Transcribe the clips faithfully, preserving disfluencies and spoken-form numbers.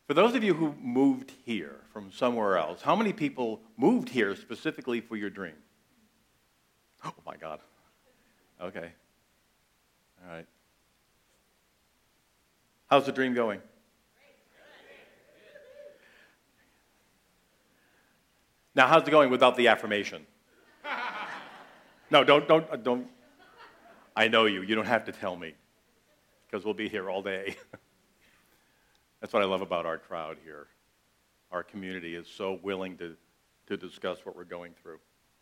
For those of you who moved here from somewhere else, how many people moved here specifically for your dream? Oh, my God. Okay. All right. How's the dream going? Now, how's it going without the affirmation? No, don't, don't, don't. I know you. You don't have to tell me, because we'll be here all day. That's what I love about our crowd here. Our community is so willing to, to discuss what we're going through.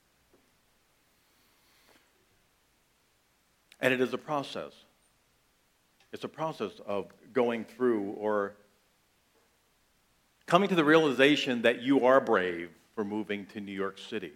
And it is a process. It's a process of going through or coming to the realization that you are brave for moving to New York City.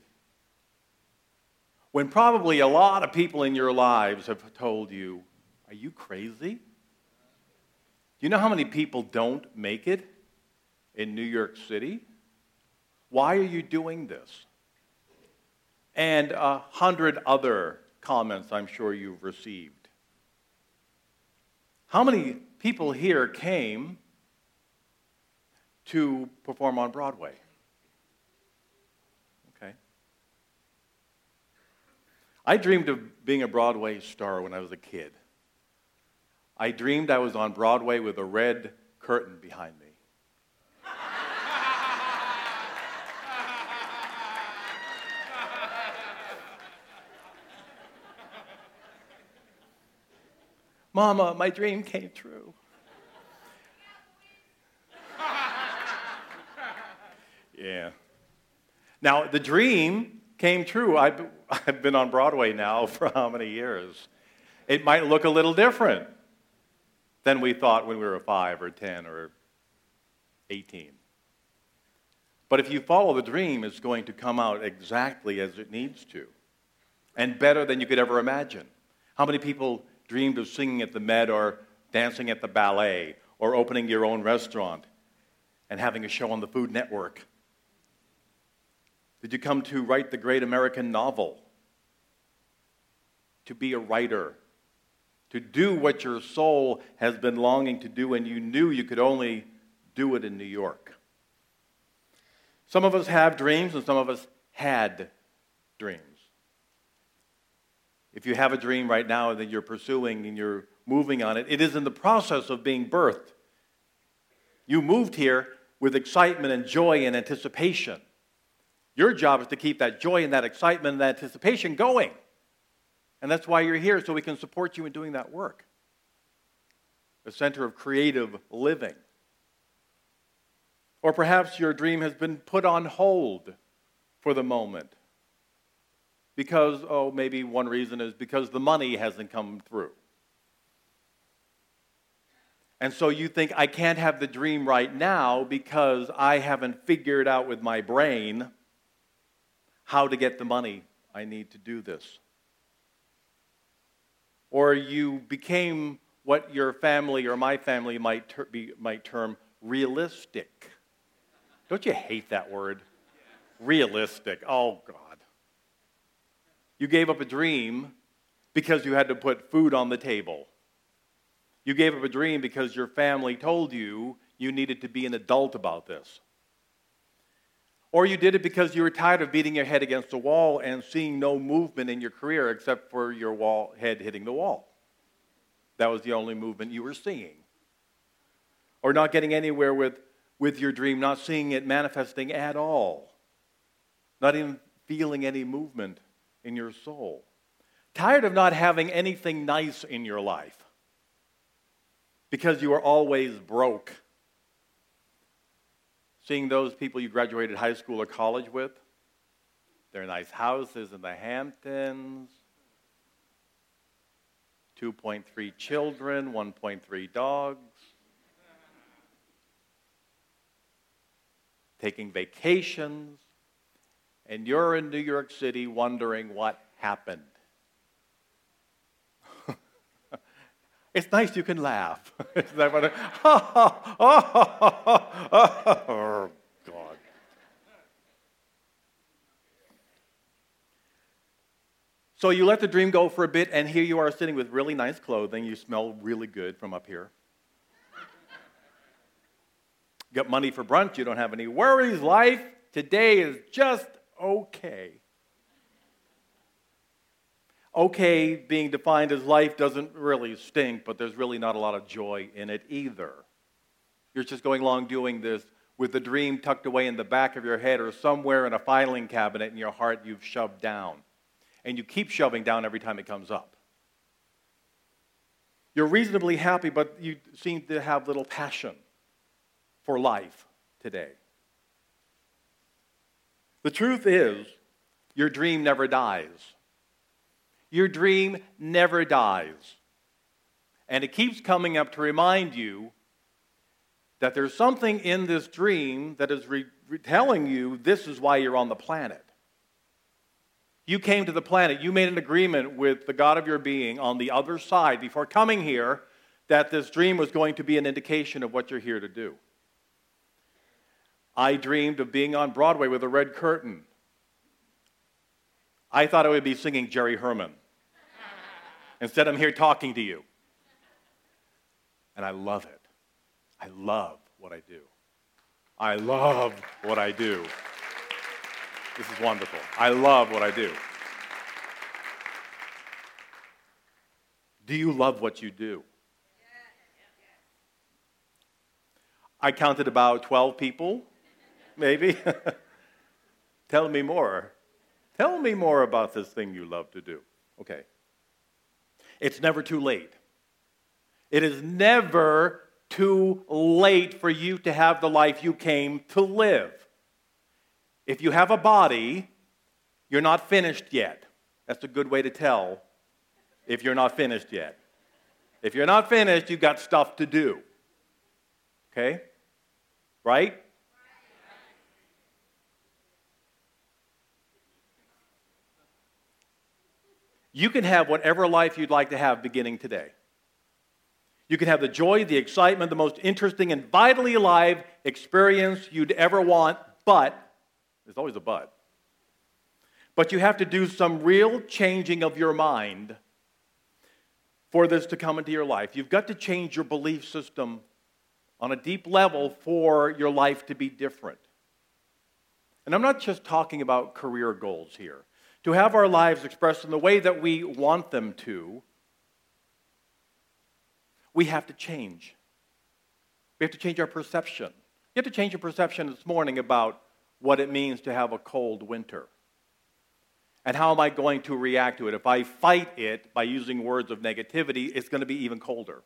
When probably a lot of people in your lives have told you, are you crazy? Do you know how many people don't make it in New York City? Why are you doing this? And a hundred other comments I'm sure you've received. How many people here came to perform on Broadway? Okay. I dreamed of being a Broadway star when I was a kid. I dreamed I was on Broadway with a red curtain behind me. Mama, my dream came true. Yeah. Now, the dream came true. I've, I've been on Broadway now for how many years? It might look a little different than we thought when we were five or ten or eighteen. But if you follow the dream, it's going to come out exactly as it needs to, and better than you could ever imagine. How many people dreamed of singing at the Met or dancing at the ballet or opening your own restaurant and having a show on the Food Network? Did you come to write the great American novel? To be a writer? To do what your soul has been longing to do and you knew you could only do it in New York? Some of us have dreams and some of us had dreams. If you have a dream right now that you're pursuing and you're moving on it, it is in the process of being birthed. You moved here with excitement and joy and anticipation. Your job is to keep that joy and that excitement and that anticipation going. And that's why you're here, so we can support you in doing that work. A center of creative living. Or perhaps your dream has been put on hold for the moment. Because, oh, maybe one reason is because the money hasn't come through. And so you think, I can't have the dream right now because I haven't figured out with my brain how to get the money I need to do this. Or you became what your family or my family might, ter- be, might term realistic. Don't you hate that word? Realistic. Oh, God. You gave up a dream because you had to put food on the table. You gave up a dream because your family told you you needed to be an adult about this. Or you did it because you were tired of beating your head against the wall and seeing no movement in your career except for your wall, head hitting the wall. That was the only movement you were seeing. Or not getting anywhere with, with your dream, not seeing it manifesting at all. Not even feeling any movement in your soul. Tired of not having anything nice in your life because you are always broke. Seeing those people you graduated high school or college with, their nice houses in the Hamptons, two point three children, one point three dogs, taking vacations, and you're in New York City wondering what happened. It's nice you can laugh. Isn't that what? Oh, God. So you let the dream go for a bit, and here you are sitting with really nice clothing. You smell really good from up here. You got money for brunch, you don't have any worries. Life today is just okay. Okay being defined as life doesn't really stink, but there's really not a lot of joy in it either. You're just going along doing this with the dream tucked away in the back of your head or somewhere in a filing cabinet in your heart you've shoved down. And you keep shoving down every time it comes up. You're reasonably happy, but you seem to have little passion for life today. The truth is, your dream never dies. Your dream never dies. And it keeps coming up to remind you that there's something in this dream that is re- re- telling you this is why you're on the planet. You came to the planet, you made an agreement with the God of your being on the other side before coming here that this dream was going to be an indication of what you're here to do. I dreamed of being on Broadway with a red curtain. I thought I would be singing Jerry Herman. Instead, I'm here talking to you. And I love it. I love what I do. I love what I do. This is wonderful. I love what I do. Do you love what you do? I counted about twelve people, maybe. Tell me more. Tell me more about this thing you love to do. Okay. It's never too late. It is never too late for you to have the life you came to live. If you have a body, you're not finished yet. That's a good way to tell if you're not finished yet. If you're not finished, you've got stuff to do. Okay? Right? You can have whatever life you'd like to have beginning today. You can have the joy, the excitement, the most interesting and vitally alive experience you'd ever want, but, there's always a but, but you have to do some real changing of your mind for this to come into your life. You've got to change your belief system on a deep level for your life to be different. And I'm not just talking about career goals here. To have our lives expressed in the way that we want them to, we have to change. We have to change our perception. You have to change your perception this morning about what it means to have a cold winter. And how am I going to react to it? If I fight it by using words of negativity, it's going to be even colder.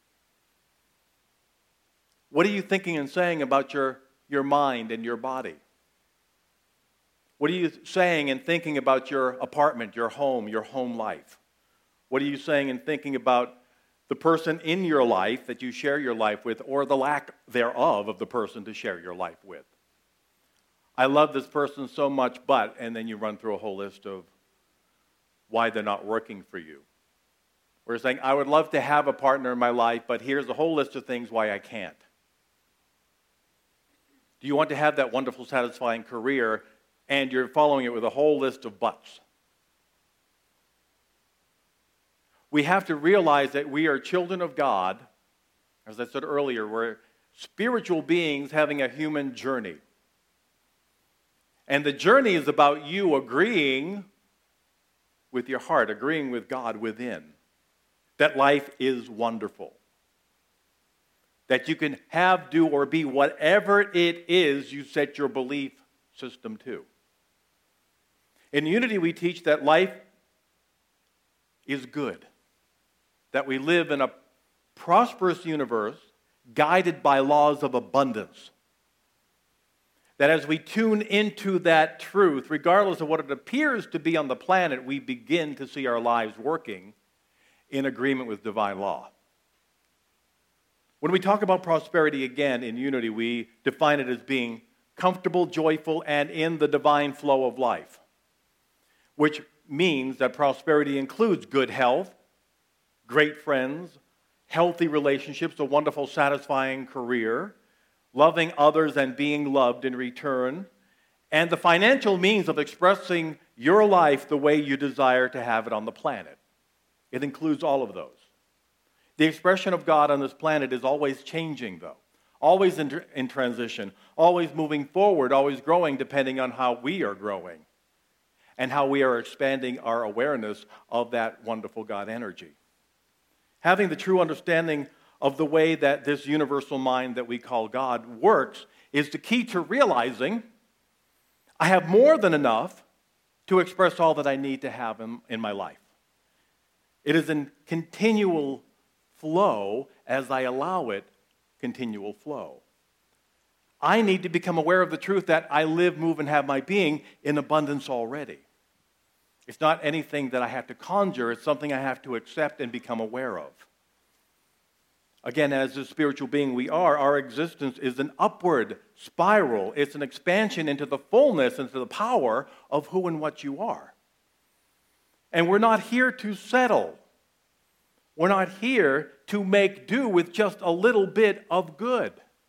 What are you thinking and saying about your, your mind and your body? What are you saying and thinking about your apartment, your home, your home life? What are you saying and thinking about the person in your life that you share your life with, or the lack thereof of the person to share your life with? I love this person so much, but, and then you run through a whole list of why they're not working for you. We're saying, I would love to have a partner in my life, but here's a whole list of things why I can't. Do you want to have that wonderful, satisfying career, and you're following it with a whole list of buts? We have to realize that we are children of God. As I said earlier, we're spiritual beings having a human journey. And the journey is about you agreeing with your heart, agreeing with God within, that life is wonderful. That you can have, do, or be whatever it is you set your belief system to. In Unity, we teach that life is good. That we live in a prosperous universe guided by laws of abundance. That as we tune into that truth, regardless of what it appears to be on the planet, we begin to see our lives working in agreement with divine law. When we talk about prosperity again in Unity, we define it as being comfortable, joyful, and in the divine flow of life, which means that prosperity includes good health, great friends, healthy relationships, a wonderful, satisfying career, loving others and being loved in return, and the financial means of expressing your life the way you desire to have it on the planet. It includes all of those. The expression of God on this planet is always changing, though. always in, in transition, always moving forward, always growing depending on how we are growing and how we are expanding our awareness of that wonderful God energy. Having the true understanding of the way that this universal mind that we call God works is the key to realizing I have more than enough to express all that I need to have in, in my life. It is in continual flow as I allow it continual flow. I need to become aware of the truth that I live, move, and have my being in abundance already. It's not anything that I have to conjure. It's something I have to accept and become aware of. Again, as the spiritual being we are, our existence is an upward spiral. It's an expansion into the fullness, into the power of who and what you are. And we're not here to settle. We're not here to make do with just a little bit of good.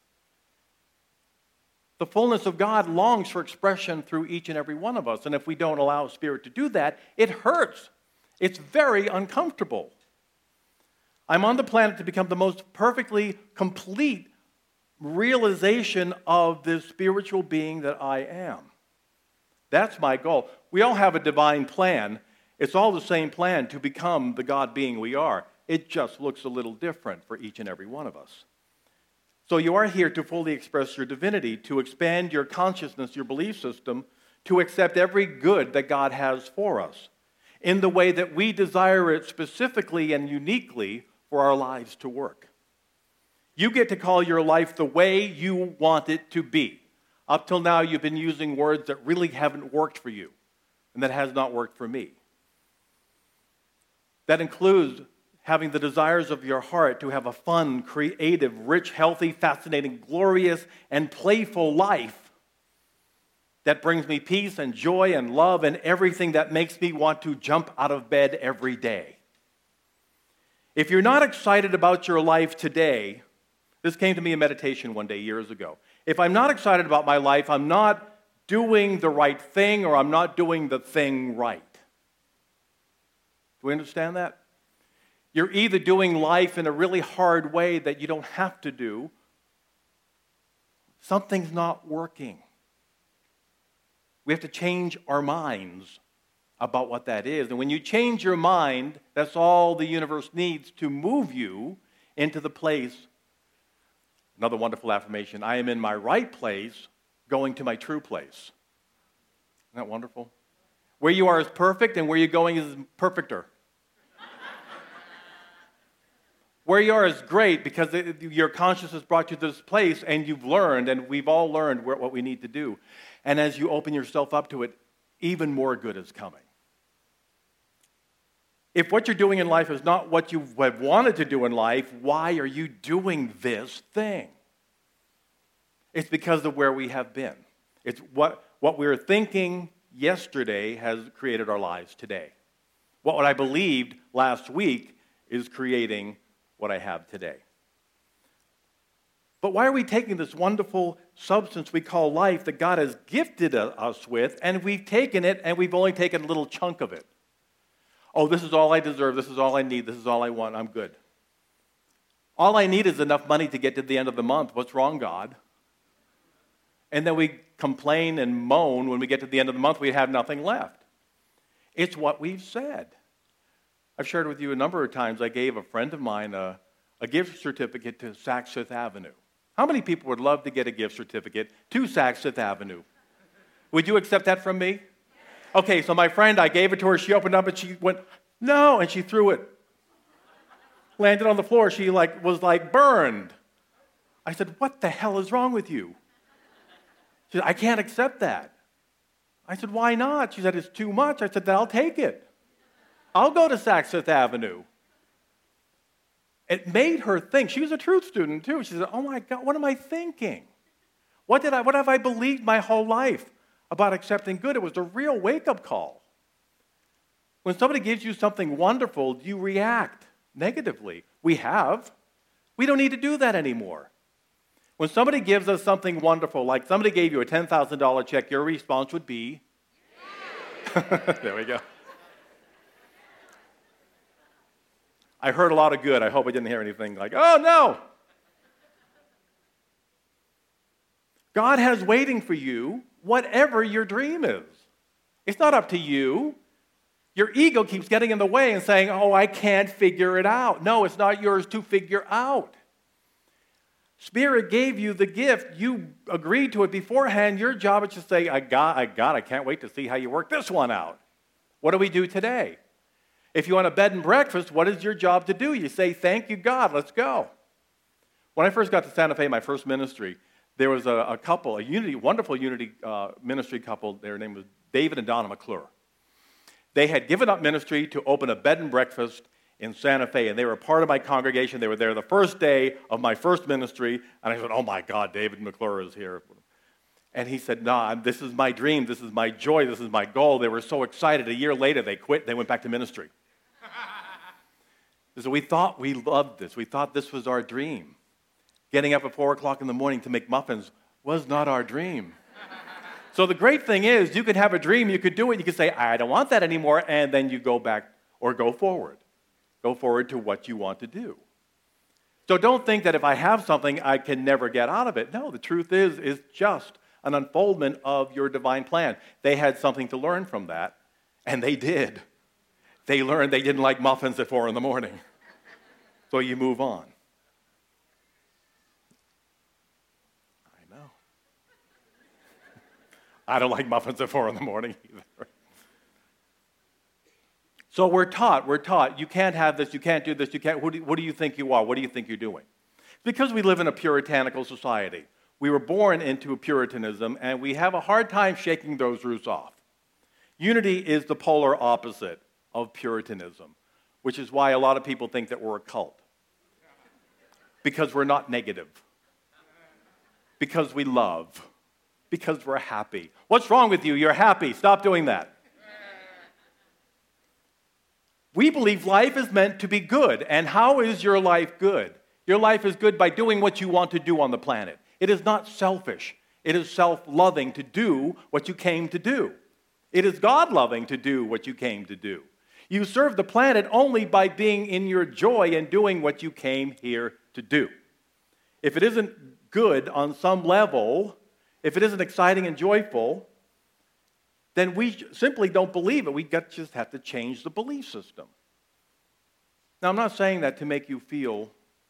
The fullness of God longs for expression through each and every one of us. And if we don't allow Spirit to do that, it hurts. It's very uncomfortable. I'm on the planet to become the most perfectly complete realization of this spiritual being that I am. That's my goal. We all have a divine plan. It's all the same plan to become the God being we are. It just looks a little different for each and every one of us. So you are here to fully express your divinity, to expand your consciousness, your belief system, to accept every good that God has for us in the way that we desire it specifically and uniquely for our lives to work. You get to call your life the way you want it to be. Up till now, you've been using words that really haven't worked for you, and that has not worked for me. That includes having the desires of your heart to have a fun, creative, rich, healthy, fascinating, glorious, and playful life that brings me peace and joy and love and everything that makes me want to jump out of bed every day. If you're not excited about your life today, this came to me in meditation one day years ago. If I'm not excited about my life, I'm not doing the right thing or I'm not doing the thing right. Do we understand that? You're either doing life in a really hard way that you don't have to do. Something's not working. We have to change our minds about what that is. And when you change your mind, that's all the universe needs to move you into the place. Another wonderful affirmation, I am in my right place, going to my true place. Isn't that wonderful? Where you are is perfect, and where you're going is perfecter. Where you are is great because it, your consciousness brought you to this place, and you've learned, and we've all learned where, what we need to do. And as you open yourself up to it, even more good is coming. If what you're doing in life is not what you have wanted to do in life, why are you doing this thing? It's because of where we have been. It's what, what we were thinking yesterday has created our lives today. What I believed last week is creating what I have today. But why are we taking this wonderful substance we call life that God has gifted us with, and we've taken it, and we've only taken a little chunk of it? Oh, this is all I deserve, this is all I need, this is all I want, I'm good. All I need is enough money to get to the end of the month. What's wrong, God? And then we complain and moan when we get to the end of the month, we have nothing left. It's what we've said. I've shared with you a number of times, I gave a friend of mine a, a gift certificate to Saks Fifth Avenue. How many people would love to get a gift certificate to Saks Fifth Avenue? Would you accept that from me? Okay, so my friend, I gave it to her. She opened up and she went, no, and she threw it. Landed on the floor. She like was like burned. I said, what the hell is wrong with you? She said, I can't accept that. I said, why not? She said, it's too much. I said, then I'll take it. I'll go to Saks Fifth Avenue. It made her think. She was a truth student too. She said, oh my God, what am I thinking? What did I, what have I believed my whole life about accepting good? It was a real wake-up call. When somebody gives you something wonderful, you react negatively. We have. We don't need to do that anymore. When somebody gives us something wonderful, like somebody gave you a ten thousand dollars check, your response would be, there we go. I heard a lot of good. I hope I didn't hear anything like, oh no. God has waiting for you whatever your dream is. It's not up to you. Your ego keeps getting in the way and saying, oh, I can't figure it out. No, it's not yours to figure out. Spirit gave you the gift. You agreed to it beforehand. Your job is to say, I got, I got, I can't wait to see how you work this one out. What do we do today? If you want a bed and breakfast, what is your job to do? You say, thank you, God, let's go. When I first got to Santa Fe, my first ministry, there was a, a couple, a unity, wonderful unity uh, ministry couple. Their name was David and Donna McClure. They had given up ministry to open a bed and breakfast in Santa Fe, and they were a part of my congregation. They were there the first day of my first ministry, and I said, oh my God, David McClure is here. And he said, no, nah, this is my dream, this is my joy, this is my goal. They were so excited. A year later, they quit, they went back to ministry. So we thought we loved this. We thought this was our dream. Getting up at four o'clock in the morning to make muffins was not our dream. So the great thing is, you could have a dream, you could do it, you could say, I don't want that anymore, and then you go back or go forward. Go forward to what you want to do. So don't think that if I have something, I can never get out of it. No, the truth is, it's just an unfoldment of your divine plan. They had something to learn from that, and they did. They learned they didn't like muffins at four in the morning. So you move on. I know. I don't like muffins at four in the morning either. So we're taught, we're taught, you can't have this, you can't do this, you can't, what do, what do you think you are? What do you think you're doing? It's because we live in a puritanical society. We were born into a Puritanism, and we have a hard time shaking those roots off. Unity is the polar opposite of Puritanism, which is why a lot of people think that we're a cult. Because we're not negative. Because we love. Because we're happy. What's wrong with you? You're happy. Stop doing that. We believe life is meant to be good. And how is your life good? Your life is good by doing what you want to do on the planet. It is not selfish. It is self-loving to do what you came to do. It is God-loving to do what you came to do. You serve the planet only by being in your joy and doing what you came here to do. If it isn't good on some level, if it isn't exciting and joyful, then we simply don't believe it. We just have to change the belief system. Now, I'm not saying that to make you feel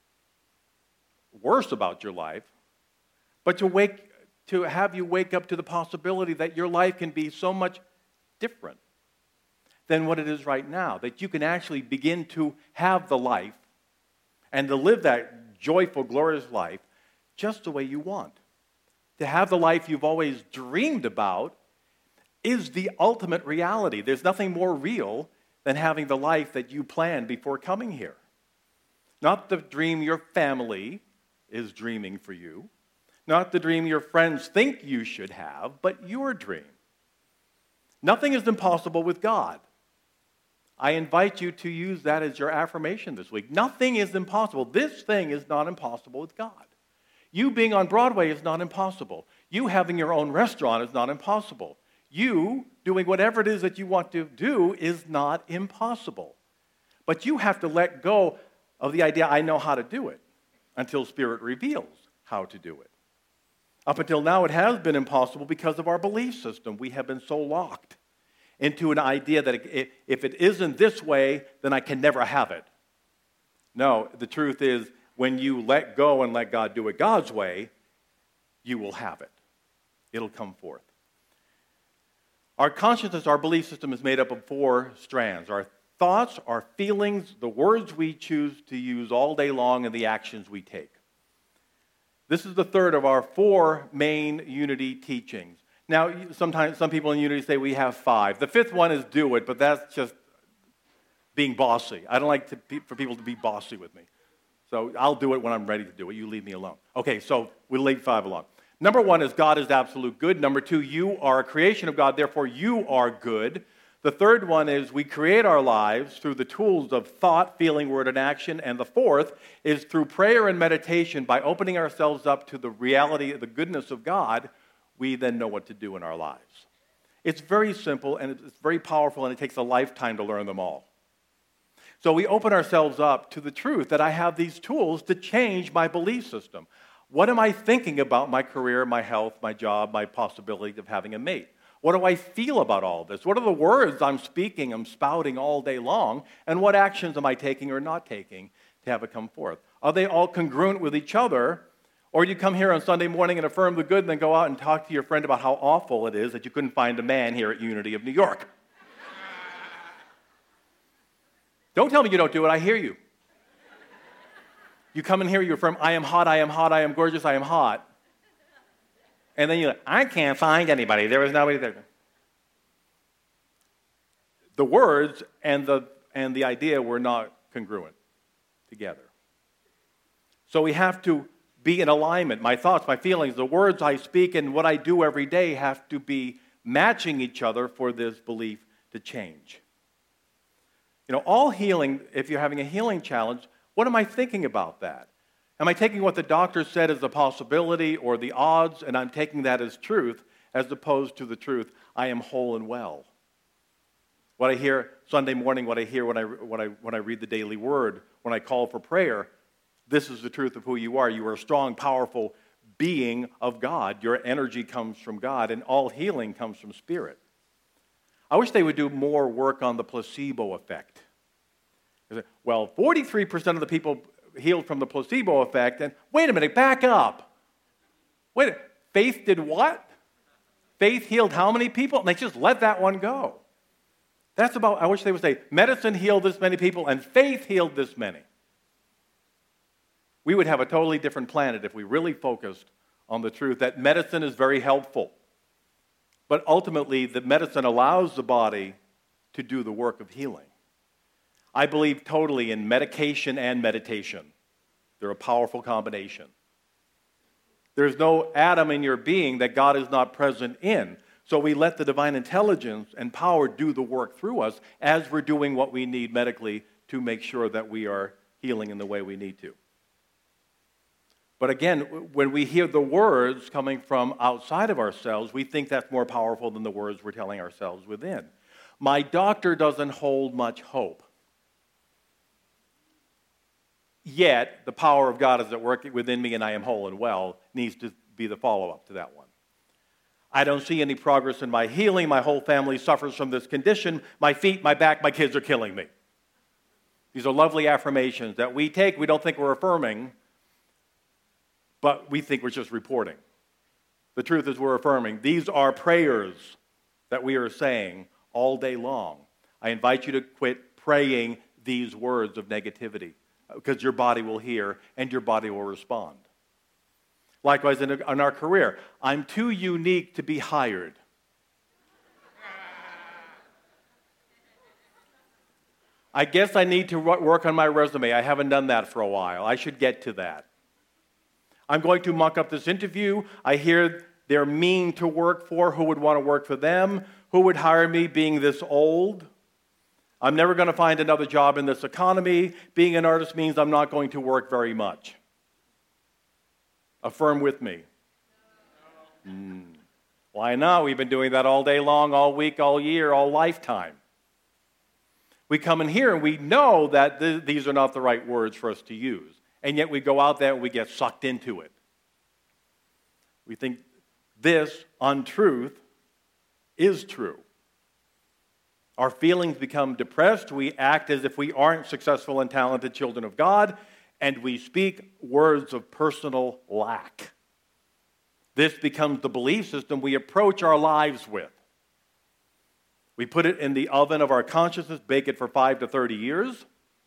worse about your life, but to wake, to have you wake up to the possibility that your life can be so much different than what it is right now, that you can actually begin to have the life and to live that joyful, glorious life just the way you want. To have the life you've always dreamed about is the ultimate reality. There's nothing more real than having the life that you planned before coming here. Not the dream your family is dreaming for you, not the dream your friends think you should have, but your dream. Nothing is impossible with God. I invite you to use that as your affirmation this week. Nothing is impossible. This thing is not impossible with God. You being on Broadway is not impossible. You having your own restaurant is not impossible. You doing whatever it is that you want to do is not impossible. But you have to let go of the idea, I know how to do it, until Spirit reveals how to do it. Up until now, it has been impossible because of our belief system. We have been so locked into an idea that if it isn't this way, then I can never have it. No, the truth is, when you let go and let God do it God's way, you will have it. It'll come forth. Our consciousness, our belief system is made up of four strands. Our thoughts, our feelings, the words we choose to use all day long, and the actions we take. This is the third of our four main unity teachings. Now, sometimes some people in unity say we have five. The fifth one is do it, but that's just being bossy. I don't like to, for people to be bossy with me. So I'll do it when I'm ready to do it. You leave me alone. Okay, so we'll leave five alone. Number one is God is absolute good. Number two, you are a creation of God, therefore you are good. The third one is we create our lives through the tools of thought, feeling, word, and action. And the fourth is through prayer and meditation. By opening ourselves up to the reality, the goodness of God, we then know what to do in our lives. It's very simple, and it's very powerful, and it takes a lifetime to learn them all. So we open ourselves up to the truth that I have these tools to change my belief system. What am I thinking about my career, my health, my job, my possibility of having a mate? What do I feel about all this? What are the words I'm speaking, I'm spouting all day long? And what actions am I taking or not taking to have it come forth? Are they all congruent with each other? Or do you come here on Sunday morning and affirm the good and then go out and talk to your friend about how awful it is that you couldn't find a man here at Unity of New York? Don't tell me you don't do it. I hear you. You come in here, you affirm, I am hot, I am hot, I am gorgeous, I am hot. And then you're like, I can't find anybody. There is nobody there. The words and the, and the idea were not congruent together. So we have to be in alignment. My thoughts, my feelings, the words I speak, and what I do every day have to be matching each other for this belief to change. You know, all healing, if you're having a healing challenge, what am I thinking about that? Am I taking what the doctor said as a possibility or the odds, and I'm taking that as truth, as opposed to the truth, I am whole and well? What I hear Sunday morning, what I hear when I, when I, when I read the daily word, when I call for prayer, this is the truth of who you are. You are a strong, powerful being of God. Your energy comes from God, and all healing comes from Spirit. I wish they would do more work on the placebo effect. Well, forty-three percent of the people healed from the placebo effect, and wait a minute, back up. Wait, faith did what? Faith healed how many people? And they just let that one go. That's about, I wish they would say, medicine healed this many people, and faith healed this many. We would have a totally different planet if we really focused on the truth that medicine is very helpful. But ultimately, the medicine allows the body to do the work of healing. I believe totally in medication and meditation. They're a powerful combination. There's no atom in your being that God is not present in. So we let the divine intelligence and power do the work through us as we're doing what we need medically to make sure that we are healing in the way we need to. But again, when we hear the words coming from outside of ourselves, we think that's more powerful than the words we're telling ourselves within. My doctor doesn't hold much hope. Yet, the power of God is at work within me and I am whole and well needs to be the follow-up to that one. I don't see any progress in my healing. My whole family suffers from this condition. My feet, my back, my kids are killing me. These are lovely affirmations that we take. We don't think we're affirming, but we think we're just reporting. The truth is we're affirming. These are prayers that we are saying all day long. I invite you to quit praying these words of negativity, because your body will hear and your body will respond. Likewise, in, in our career, I'm too unique to be hired. I guess I need to work on my resume. I haven't done that for a while. I should get to that. I'm going to muck up this interview. I hear they're mean to work for. Who would want to work for them? Who would hire me being this old? I'm never going to find another job in this economy. Being an artist means I'm not going to work very much. Affirm with me. Mm. Why not? We've been doing that all day long, all week, all year, all lifetime. We come in here and we know that th- these are not the right words for us to use. And yet we go out there and we get sucked into it. We think this untruth is true. Our feelings become depressed. We act as if we aren't successful and talented children of God, and we speak words of personal lack. This becomes the belief system we approach our lives with. We put it in the oven of our consciousness, bake it for five to thirty years,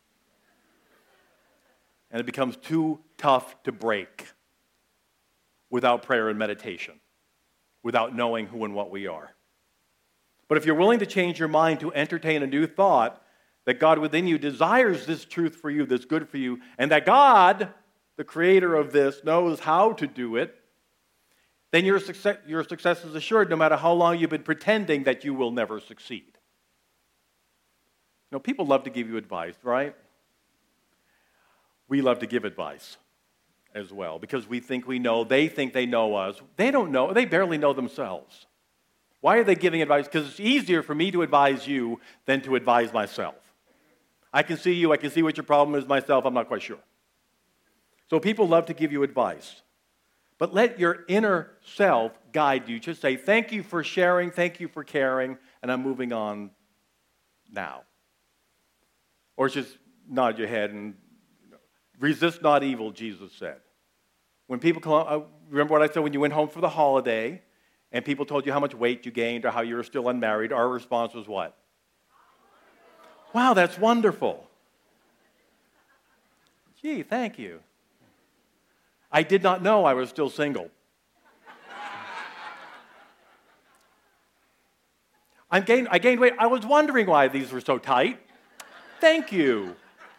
and it becomes too tough to break without prayer and meditation, without knowing who and what we are. But if you're willing to change your mind to entertain a new thought that God within you desires this truth for you, that's good for you, and that God, the creator of this, knows how to do it, then your success, your success is assured no matter how long you've been pretending that you will never succeed. You know, people love to give you advice, right? We love to give advice as well because we think we know, they think they know us. They don't know, they barely know themselves. Why are they giving advice? Because it's easier for me to advise you than to advise myself. I can see you, I can see what your problem is myself, I'm not quite sure. So people love to give you advice. But let your inner self guide you. Just say, thank you for sharing, thank you for caring, and I'm moving on now. Or just nod your head and resist not evil, Jesus said. When people come, uh, remember what I said when you went home for the holiday and people told you how much weight you gained or how you were still unmarried, our response was what? Wow, that's wonderful. Gee, thank you. I did not know I was still single. I gained, I gained weight. I was wondering why these were so tight. Thank you.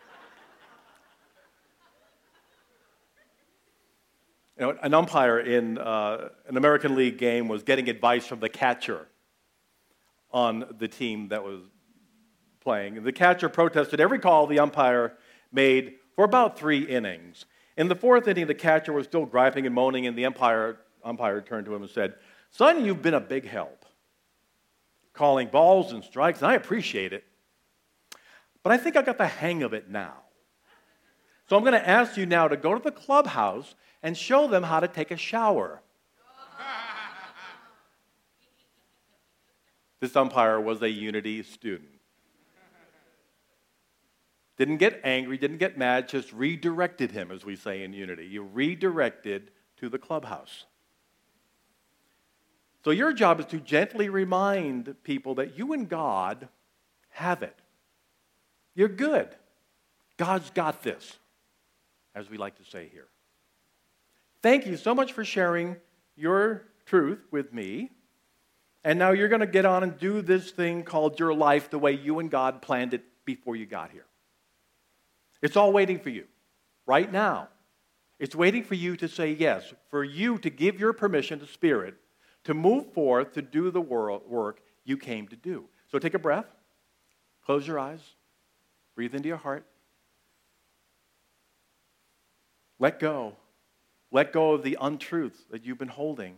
You know, an umpire in uh, an American League game was getting advice from the catcher on the team that was playing. And the catcher protested every call the umpire made for about three innings. In the fourth inning, the catcher was still griping and moaning, and the umpire, umpire turned to him and said, "Son, you've been a big help, calling balls and strikes, and I appreciate it. But I think I got the hang of it now. So I'm going to ask you now to go to the clubhouse and show them how to take a shower." This umpire was a Unity student. Didn't get angry, didn't get mad, just redirected him, as we say in Unity. You redirected to the clubhouse. So your job is to gently remind people that you and God have it. You're good. God's got this, as we like to say here. Thank you so much for sharing your truth with me. And now you're going to get on and do this thing called your life the way you and God planned it before you got here. It's all waiting for you right now. It's waiting for you to say yes, for you to give your permission to Spirit to move forth to do the work you came to do. So take a breath, close your eyes, breathe into your heart. Let go. Let go of the untruths that you've been holding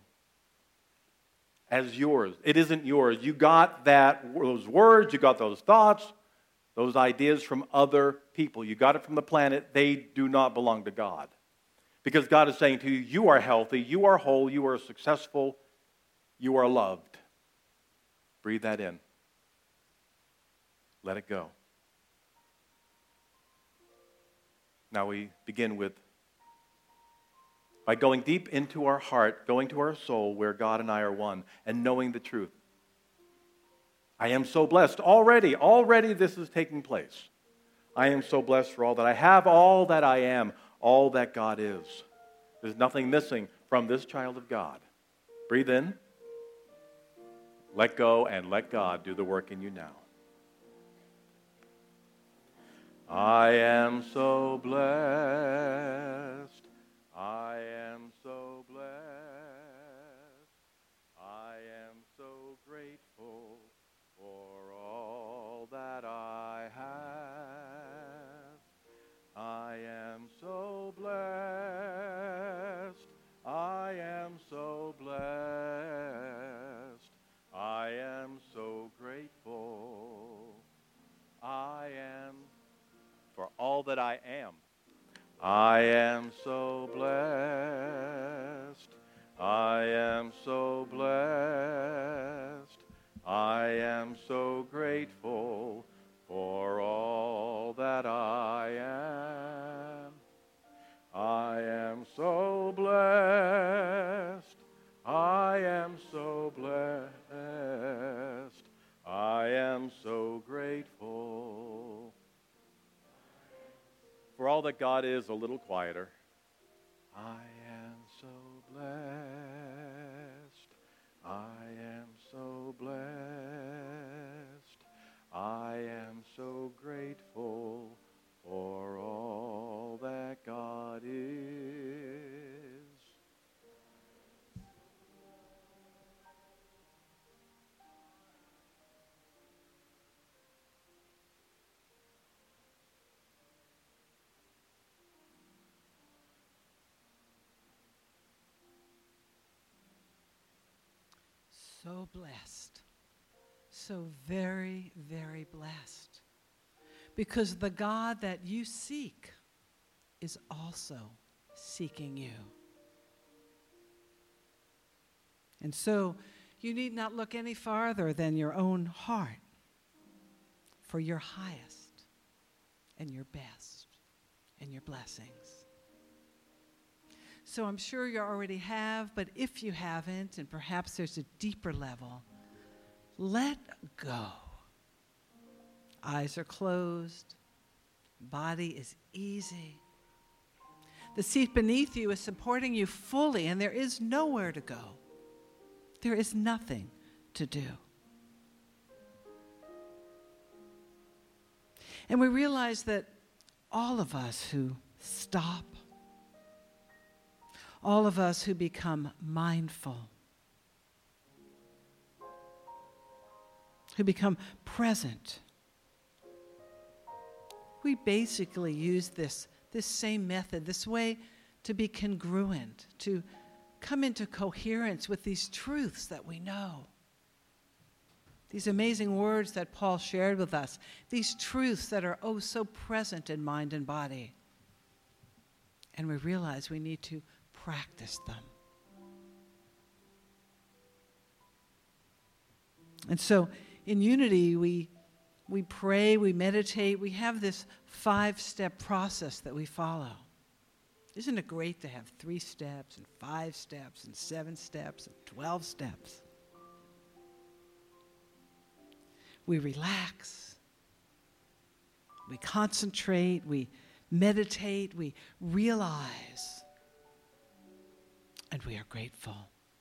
as yours. It isn't yours. You got that, those words, you got those thoughts, those ideas from other people. You got it from the planet. They do not belong to God. Because God is saying to you, you are healthy, you are whole, you are successful, you are loved. Breathe that in. Let it go. Now we begin with, by going deep into our heart, going to our soul where God and I are one, and knowing the truth. I am so blessed. Already, already this is taking place. I am so blessed for all that I have, all that I am, all that God is. There's nothing missing from this child of God. Breathe in, let go, and let God do the work in you now. I am so blessed. I am so blessed. I am so grateful for all that I have. I am so blessed. I am so blessed. I am so grateful. I am for all that I am. I am so blessed. I am so blessed. I am so grateful for all that I am. I am so blessed. I am so blessed. I am so grateful for all that God is, a little quieter. I am so blessed. I am so blessed. I am so grateful for all that God is. So blessed, so very, very blessed, because the God that you seek is also seeking you. And so you need not look any farther than your own heart for your highest and your best and your blessings. So I'm sure you already have, but if you haven't, and perhaps there's a deeper level, let go. Eyes are closed. Body is easy. The seat beneath you is supporting you fully, and there is nowhere to go. There is nothing to do. And we realize that all of us who stop, all of us who become mindful, who become present, we basically use this, this same method, this way to be congruent, to come into coherence with these truths that we know. These amazing words that Paul shared with us, these truths that are oh so present in mind and body. And we realize we need to practice them. And so in Unity, we we pray, we meditate, we have this five-step process that we follow. Isn't it great to have three steps and five steps and seven steps and twelve steps? We relax, we concentrate, we meditate, we realize, and we are grateful.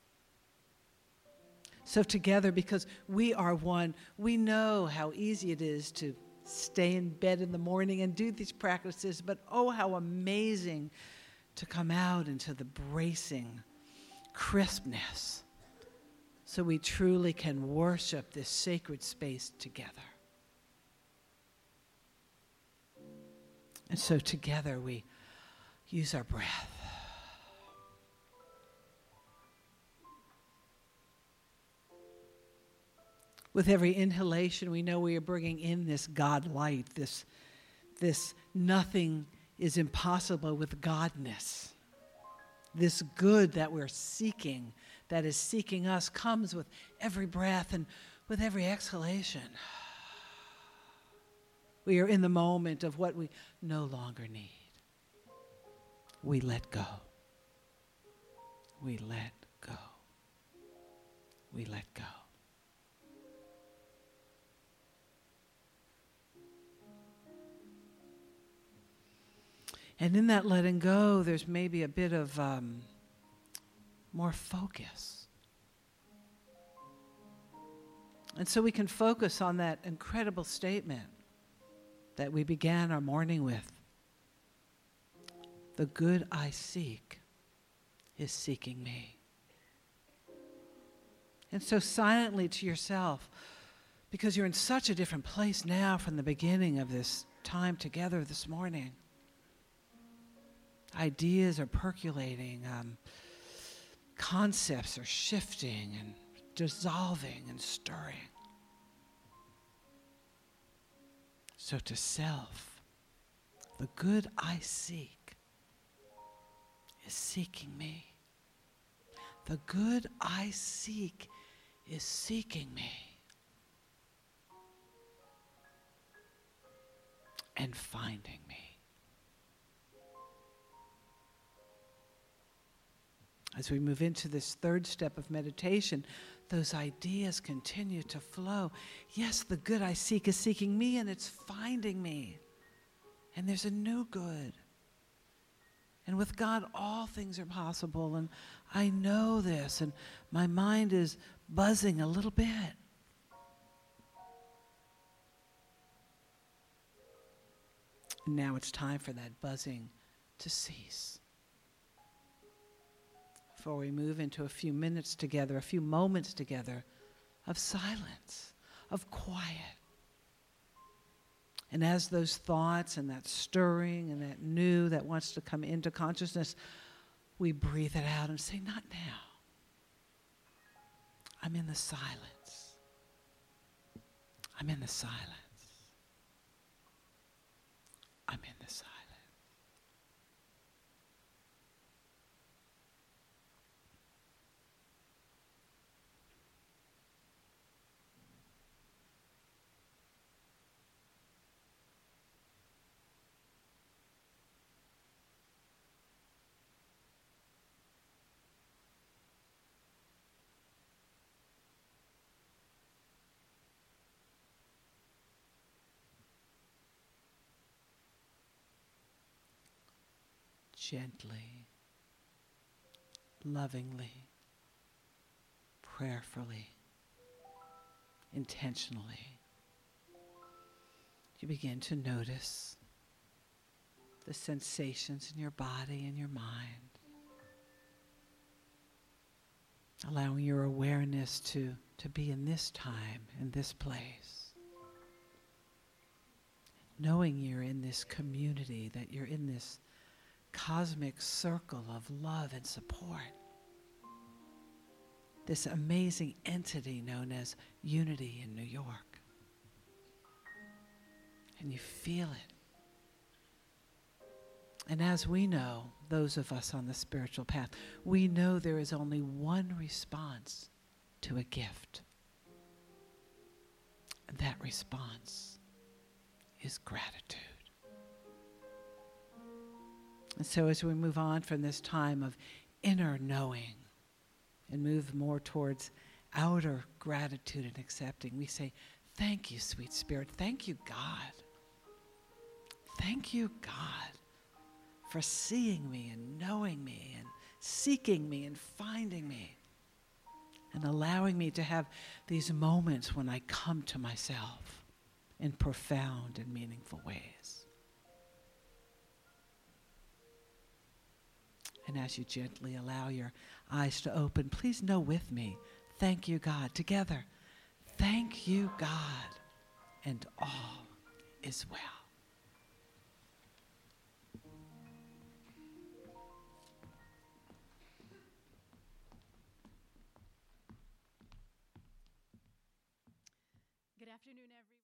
So together, because we are one, we know how easy it is to stay in bed in the morning and do these practices, but oh, how amazing to come out into the bracing crispness so we truly can worship this sacred space together. And so together we use our breath. With every inhalation, we know we are bringing in this God light, this, this nothing is impossible with Godness. This good that we're seeking, that is seeking us, comes with every breath and with every exhalation. We are in the moment of what we no longer need. We let go. We let go. We let go. And in that letting go, there's maybe a bit of um, more focus. And so we can focus on that incredible statement that we began our morning with. The good I seek is seeking me. And so silently to yourself, because you're in such a different place now from the beginning of this time together this morning, ideas are percolating, um, concepts are shifting and dissolving and stirring. So to self, the good I seek is seeking me. The good I seek is seeking me. And finding me. As we move into this third step of meditation, those ideas continue to flow. Yes, the good I seek is seeking me, and it's finding me. And there's a new good. And with God, all things are possible, and I know this, and my mind is buzzing a little bit. And now it's time for that buzzing to cease. Before we move into a few minutes together, a few moments together of silence, of quiet. And as those thoughts and that stirring and that new that wants to come into consciousness, we breathe it out and say, not now. I'm in the silence. I'm in the silence. I'm in the silence. gently, lovingly, prayerfully, intentionally, you begin to notice the sensations in your body and your mind, allowing your awareness to, to be in this time, in this place, knowing you're in this community, that you're in this cosmic circle of love and support, this amazing entity known as Unity in New York. And you feel it. And as we know, those of us on the spiritual path, we know there is only one response to a gift. And that response is gratitude. And so as we move on from this time of inner knowing and move more towards outer gratitude and accepting, we say, thank you, sweet spirit. Thank you, God. Thank you, God, for seeing me and knowing me and seeking me and finding me and allowing me to have these moments when I come to myself in profound and meaningful ways. And as you gently allow your eyes to open, please know with me, thank you, God. Together, thank you, God, and all is well. Good afternoon, everyone.